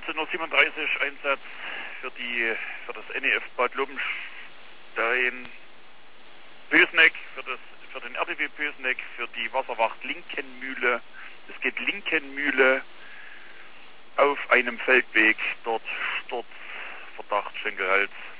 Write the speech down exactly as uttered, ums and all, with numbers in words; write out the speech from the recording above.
dreizehn Uhr siebenunddreißig Einsatz für die für das N E F Bad Lobenstein Pösneck, für das für den R T W Pösneck, für die Wasserwacht Linkenmühle. Es geht Linkenmühle auf einem Feldweg, dort Sturz, Verdacht, Schenkelhals.